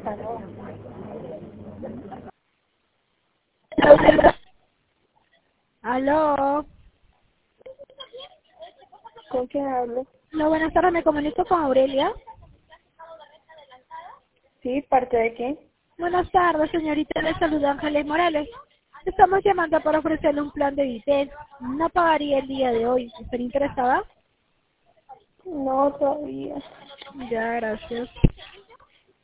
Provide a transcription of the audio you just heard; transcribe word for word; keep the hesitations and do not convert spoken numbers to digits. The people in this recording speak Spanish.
Aló. Aló. ¿Con quién hablo? No, buenas tardes, me comunico con Aurelia. Sí, ¿parte de quién? Buenas tardes, señorita, le saluda Ángeles Morales. Estamos llamando para ofrecerle un plan de Vitel. No pagaría el día de hoy. ¿Estaría interesada? No, todavía. Ya, gracias.